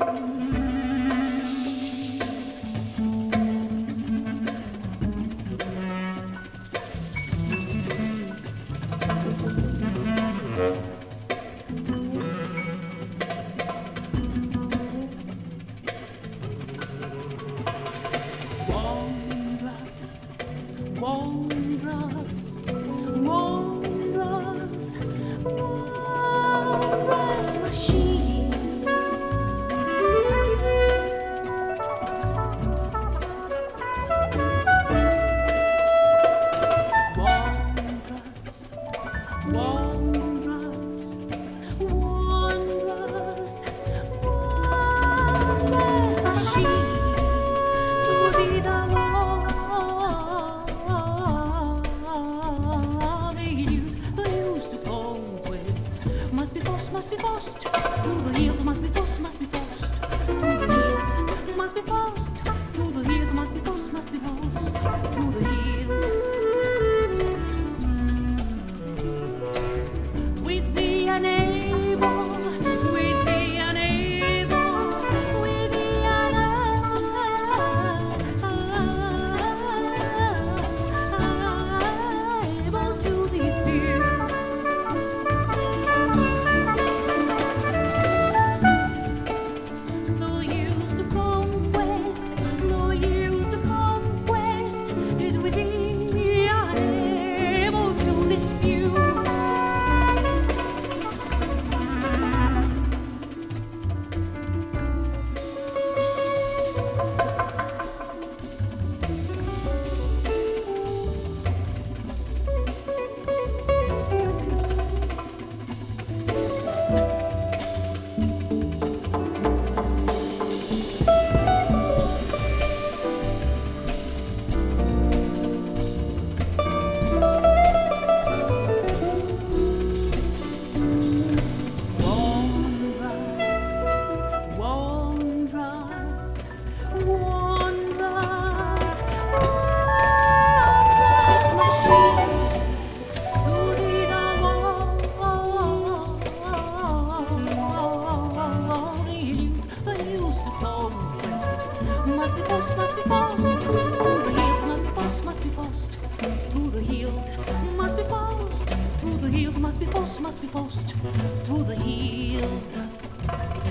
Wondrous, wondrous, wondrous machine. Wondrous, wondrous, wondrous, wondrous machine. To be the must be forced to the hilt, must be forced, must be forced to the hilt, must be forced to the hilt, must be forced, must be forced to the hilt. With the unable, with the unable, with the unable to dispute. Must be forced, must be forced to the hilt, must be forced, must be forced to the hilt, must be forced to the hilt, must be forced, must be forced to the hilt.